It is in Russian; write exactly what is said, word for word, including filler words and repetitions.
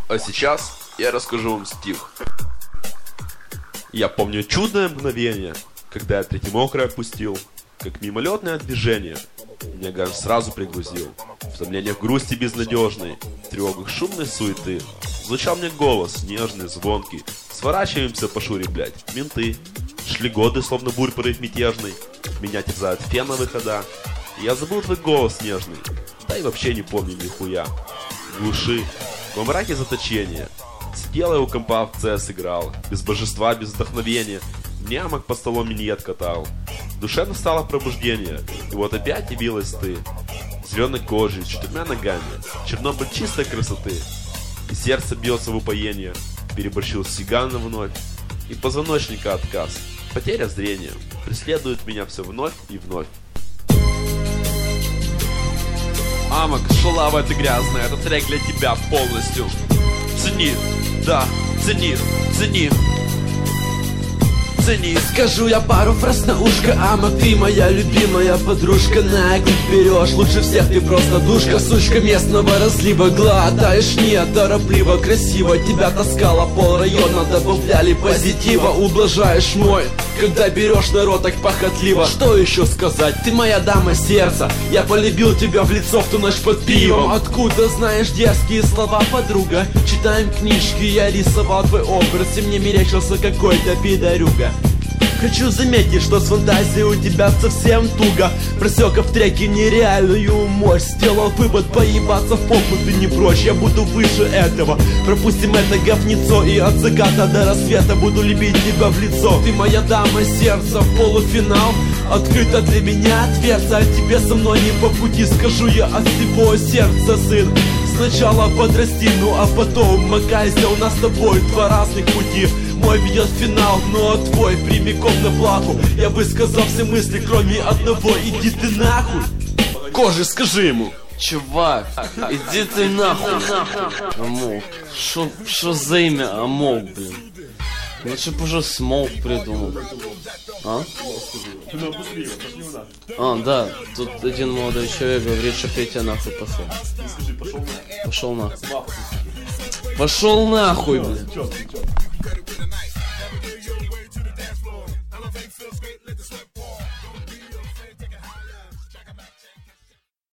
А сейчас я расскажу вам стих. Я помню чудное мгновение, когда я третий мокрый опустил, как мимолетное движение. Меня газ сразу пригрузил. В томлениях грусти безнадежной, в тревогах шумной суеты. Звучал мне голос, нежный, звонкий. Сворачиваемся по шуре, блядь, менты. Шли годы, словно бурь порыв мятежный. Меня терзают феновые хода. Я забыл твой голос нежный, да и вообще не помню нихуя. В глуши, во мраке заточения, сидел я у компа в цес играл. Без божества, без вдохновения, нямок по столу миньет катал. В душе настало пробуждение, и вот опять явилась ты. Зеленой кожей, четырьмя ногами, Чернобыль чистой красоты. И сердце бьется в упоение, переборщил с сиганом вновь. И позвоночника отказ, потеря зрения преследует меня все вновь и вновь. Амок, шалава ты грязная, этот трек для тебя полностью. Цени, да, цени, цени. Цени. Скажу я пару фраз на ушко, Амок, ты моя любимая подружка. Нагло берешь, лучше всех ты просто душка. Сучка местного разлива, глотаешь неторопливо. Красиво тебя таскала пол района, добавляли позитива. Ублажаешь мой, когда берешь народ так похотливо. Что еще сказать, ты моя дама сердца. Я полюбил тебя в лицо в ту ночь под пивом. Откуда знаешь дерзкие слова, подруга? Читаем книжки, я рисовал твой образ, и мне мерещился какой-то пидорюга. Хочу заметить, что с фантазией у тебя совсем туго. Просека в треке нереальную мощь. Сделал вывод, поебаться в попу ты не прочь. Я буду выше этого, пропустим это говнецо. И от заката до рассвета буду любить тебя в лицо. Ты моя дама сердца, в полуфинал открыто для меня дверца. А тебе со мной не по пути, скажу я от всего сердца, сын. Сначала подрасти, ну а потом макайся. У нас с тобой два разных пути. Мой ведет в финал, ну а твой прямиком на плаху. Я высказал все мысли, кроме одного. Иди ты нахуй. Кожи, скажи ему. Чувак, иди ты нахуй. Амок, шо за имя Амок, блин? Лучше бы уже Смоук придумал. А? А, да, тут один молодой человек говорит, что Петя нахуй пошел. Пошел нахуй. Пошел нахуй, блин.